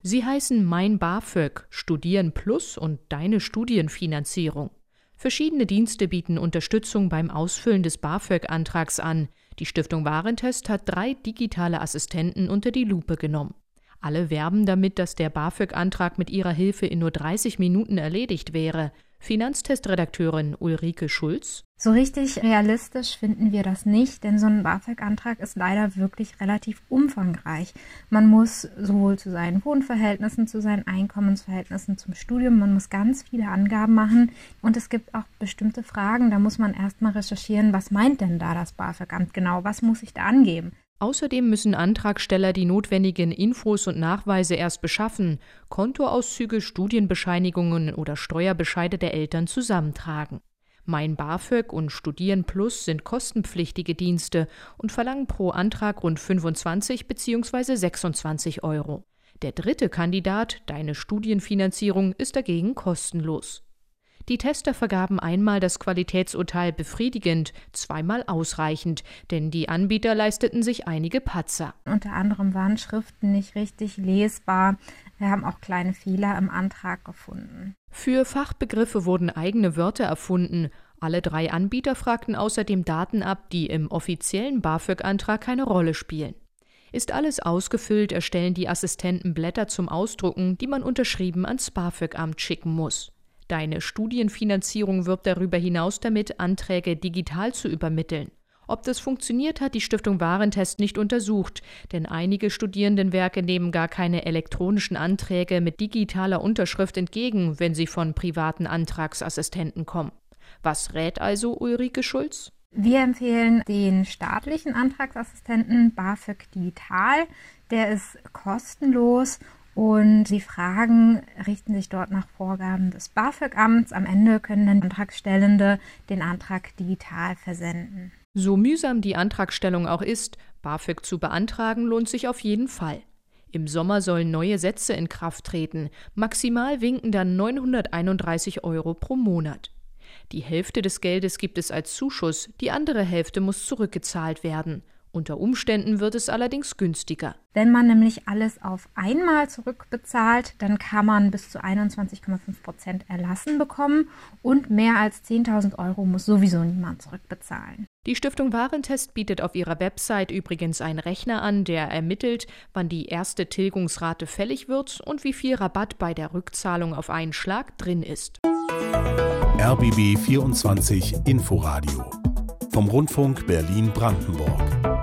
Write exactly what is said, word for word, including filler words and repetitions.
Sie heißen Mein BAföG, Studieren Plus und Deine Studienfinanzierung. Verschiedene Dienste bieten Unterstützung beim Ausfüllen des BAföG-Antrags an. Die Stiftung Warentest hat drei digitale Assistenten unter die Lupe genommen. Alle werben damit, dass der BAföG-Antrag mit ihrer Hilfe in nur dreißig Minuten erledigt wäre. Finanztestredakteurin Ulrike Schulz: So richtig realistisch finden wir das nicht, denn so ein BAföG-Antrag ist leider wirklich relativ umfangreich. Man muss sowohl zu seinen Wohnverhältnissen, zu seinen Einkommensverhältnissen, zum Studium, man muss ganz viele Angaben machen und es gibt auch bestimmte Fragen, da muss man erstmal recherchieren, was meint denn da das BAföG-Amt genau, was muss ich da angeben? Außerdem müssen Antragsteller die notwendigen Infos und Nachweise erst beschaffen, Kontoauszüge, Studienbescheinigungen oder Steuerbescheide der Eltern zusammentragen. Mein BAföG und Studieren Plus sind kostenpflichtige Dienste und verlangen pro Antrag rund fünfundzwanzig bzw. sechsundzwanzig Euro. Der dritte Kandidat, Deine Studienfinanzierung, ist dagegen kostenlos. Die Tester vergaben einmal das Qualitätsurteil befriedigend, zweimal ausreichend, denn die Anbieter leisteten sich einige Patzer. Unter anderem waren Schriften nicht richtig lesbar. Wir haben auch kleine Fehler im Antrag gefunden. Für Fachbegriffe wurden eigene Wörter erfunden. Alle drei Anbieter fragten außerdem Daten ab, die im offiziellen BAföG-Antrag keine Rolle spielen. Ist alles ausgefüllt, erstellen die Assistenten Blätter zum Ausdrucken, die man unterschrieben ans BAföG-Amt schicken muss. Deine Studienfinanzierung wirbt darüber hinaus damit, Anträge digital zu übermitteln. Ob das funktioniert, hat die Stiftung Warentest nicht untersucht, denn einige Studierendenwerke nehmen gar keine elektronischen Anträge mit digitaler Unterschrift entgegen, wenn sie von privaten Antragsassistenten kommen. Was rät also Ulrike Schulz? Wir empfehlen den staatlichen Antragsassistenten BAföG Digital. Der ist kostenlos. Und die Fragen richten sich dort nach Vorgaben des BAföG-Amts. Am Ende können dann Antragstellende den Antrag digital versenden. So mühsam die Antragstellung auch ist, BAföG zu beantragen lohnt sich auf jeden Fall. Im Sommer sollen neue Sätze in Kraft treten. Maximal winken dann neunhunderteinunddreißig Euro pro Monat. Die Hälfte des Geldes gibt es als Zuschuss, die andere Hälfte muss zurückgezahlt werden. Unter Umständen wird es allerdings günstiger. Wenn man nämlich alles auf einmal zurückbezahlt, dann kann man bis zu einundzwanzig Komma fünf Prozent Erlassen bekommen und mehr als zehntausend Euro muss sowieso niemand zurückbezahlen. Die Stiftung Warentest bietet auf ihrer Website übrigens einen Rechner an, der ermittelt, wann die erste Tilgungsrate fällig wird und wie viel Rabatt bei der Rückzahlung auf einen Schlag drin ist. R B B vierundzwanzig Inforadio vom Rundfunk Berlin-Brandenburg.